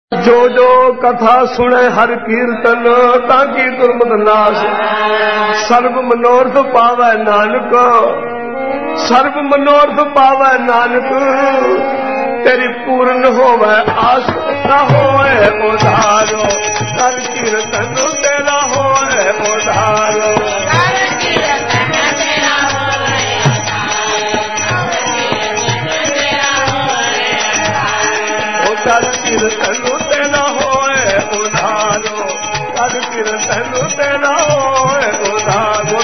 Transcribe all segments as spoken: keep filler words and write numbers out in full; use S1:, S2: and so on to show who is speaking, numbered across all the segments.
S1: जो जो कथा सुने हर कीर्तन ताकि दुर्मद नाश सर्व मनोरथ पावै नानक सर्व मनोरथ पावै नानक तेरी पूर्ण होवै आस न होए उधारो कर कीर्तन तेरा होए उधारो कर कीर्तन तेरा होए उधारो कर कीर्तन तेरा होए उधारो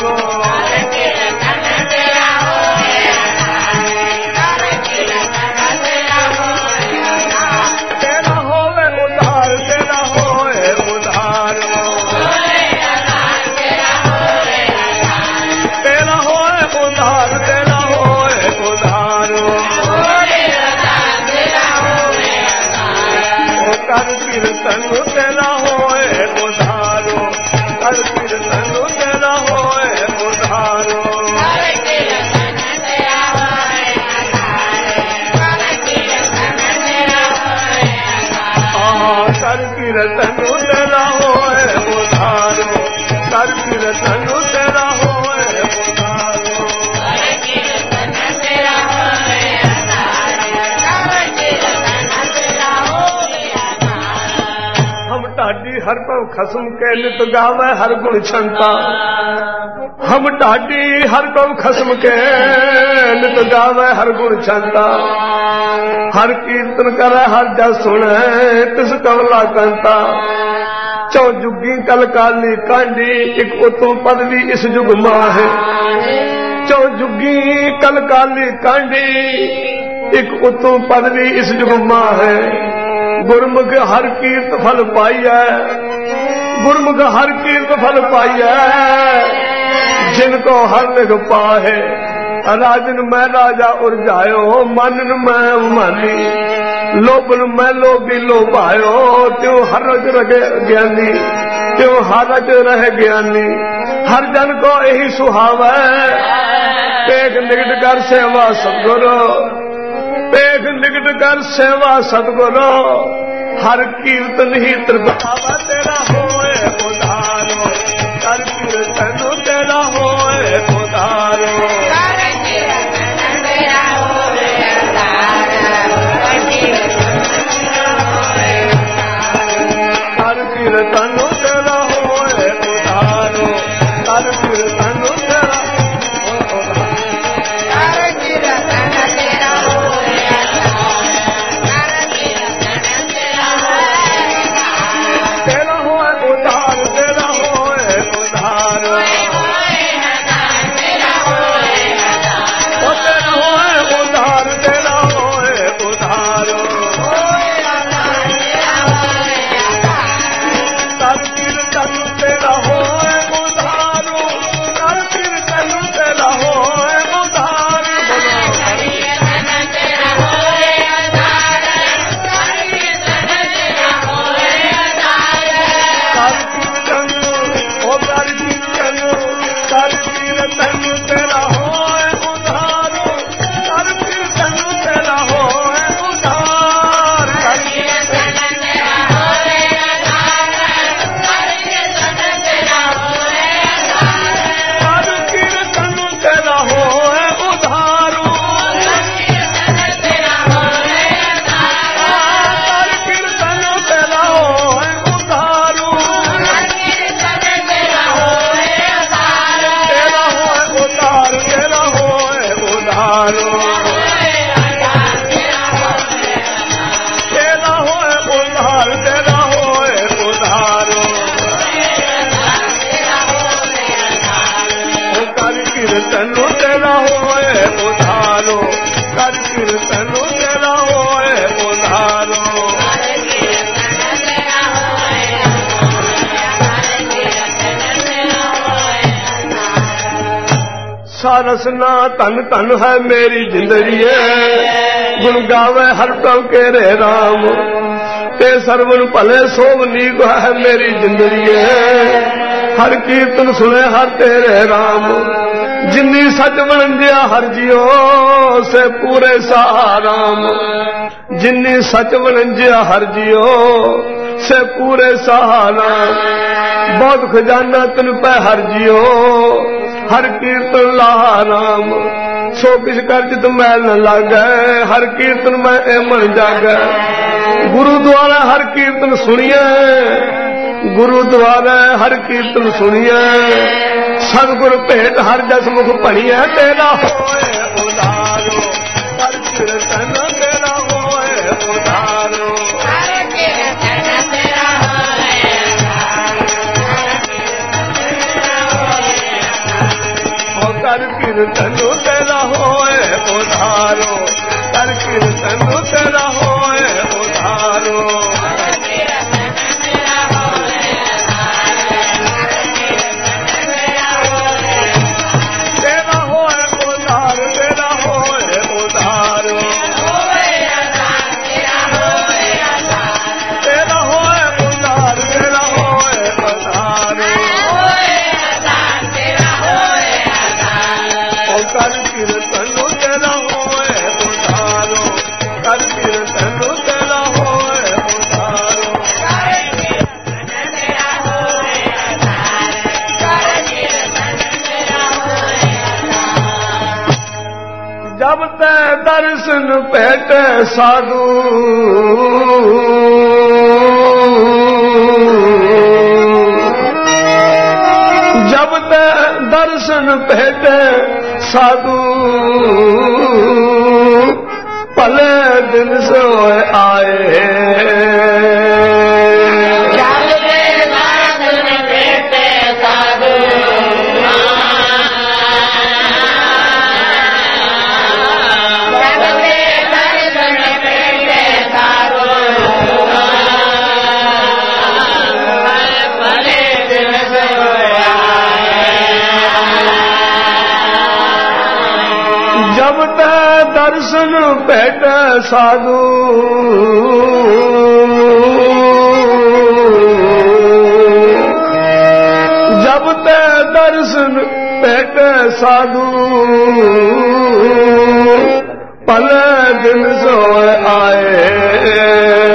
S1: तेरा होए उधार तेरा होए उधारो तेरा होए उधार तेरा होए उधारो कर कीर्तन तेरा होए उधारो कर कीर्तन तेरा होए उधारो कर कीर्तन तेरा होए उधारो कर कीर्तन तेरा होए उधारो ढाडी हर पव खसम के नित गावे हर गुण छंता हम ढाडी हर पव खसम के नित गावे हर गुण छंता हर कीर्तन करे हर जस सुने तिस कवला कंता चौ जुगी कल काली कांडी एक उतों पदवी इस जुग माहे चौ जुगी कल काली कांडी एक उतों पदवी इस जुग माहे गुरमुख हर कीर्त फल पाइया गुरमुख हर कीर्त फल पाइया जिनको हर लिख पाहे राजन मैं राजा उर्जायो मानन मैं मानी लोभन मैं लोभी लोभायो त्यों हर रज रहे ज्ञानी त्यों हर रज रहे ज्ञानी हर जन को यही सुहावे पेख निकट कर सेवा सतगुरु पेख निकट कर सेवा सतगुरु हर कीर्तन ही त्रिभावा तेरा होए उधारो कर कीर्तन तेरा होए उधारो कर कीर्तन तेरा होए उधारो कर कीर्तन तेरा होए उधारो कर कीर्तन तेरा रसना तन तन है मेरी जिंदड़ी गुण गावे हर पल के रे राम ते सर्वन भले सोभ नीक है मेरी जिंदड़ी हर कीर्तन सुने हर तेरे राम जिन्नी सच वणंजिया हर जियो से पूरे सहाराम जिन्नी सच वणंजिया हर जियो से पूरे सहाराम बहुत खजाना तन पै हर जियो हर कीर्तन लाहा राम सो किस कर चित मैल न लागे हर कीर्तन मैं ए मन जागे गुरु द्वारा हर कीर्तन सुनिए गुरु द्वारा हर कीर्तन सुनिए सतगुर भेंट हर जस मुख भणिए तेरा होए उधारो हर कीर्तन तेरा होए उधारो हर कीर्तन तेरा होए कर कीर्तन तेरा होए उधारो कर कीर्तन तेरा होए उधारो जब ते दर्शन भेटे साधु जब ते दर्शन भेटे साधु भले दिन से आए जब ते दर्शन भेटे साधु जब ते दर्शन भेटे साधु भले दिन सोए आए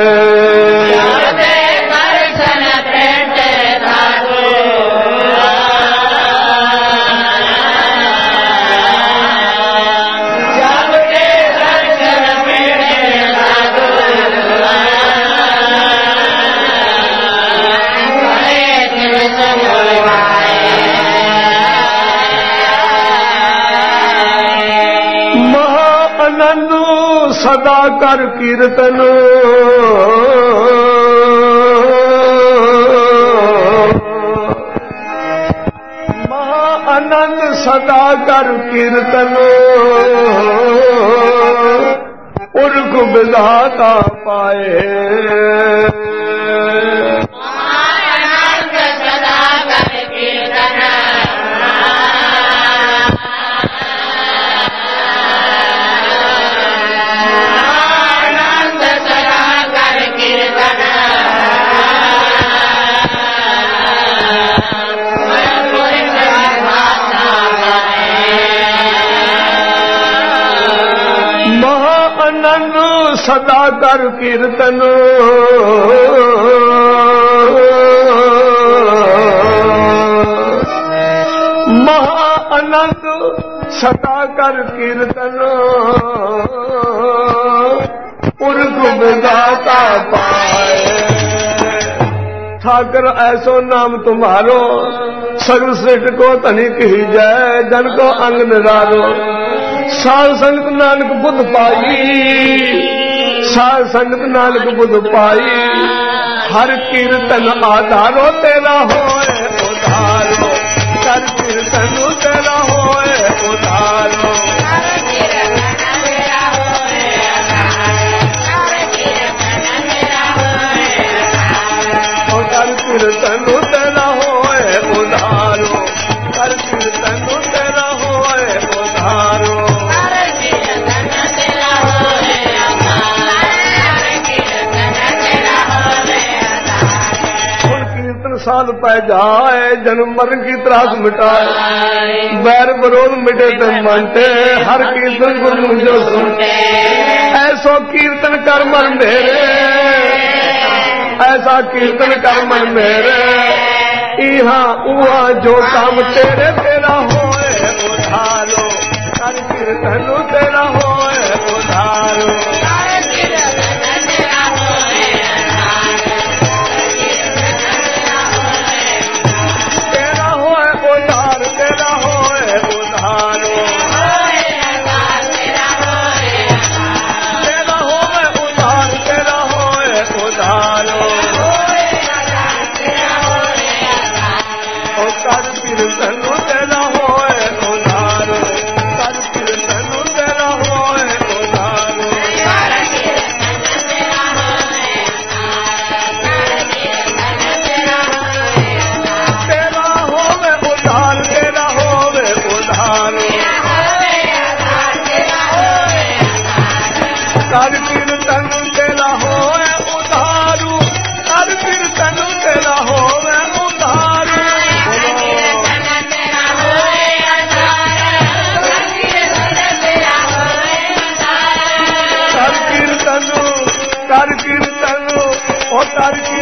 S1: सदा कर कीर्तन महा आनंद सदा कर कीर्तन उर्ग विधाता पाए सदा कर कीर्तन महा आनंद सदा कर कीर्तन पुरख विधाता पाए ठाकर ऐसो नाम तुम्हारो सर्वश्रेष्ठ को तनिक ही जय जन को अंग निरारो साध संगत नानक बुद्ध पाई साध संगत नानक बुद्ध पाई हर कीर्तन आधारो तेरा होए उधारो कर कीर्तन तेरा होए उधारो कर कीर्तन तेरा होए उधारो कर कीर्तन तेरा होए उधारो साल पै जाए जन्म मरण की त्रास मिटाए बैर विरोध मिटे ते मनते हर कीर्तन गुरु जो सुनते ऐसो कीर्तन कर मन मेरे ऐसा कीर्तन कर मन मेरे इहा उहा जो काम तेरे तेरा होए उधारो कर कीर्तन तेरा होए उधारो कर कीर्तन ओ कर कीर्तन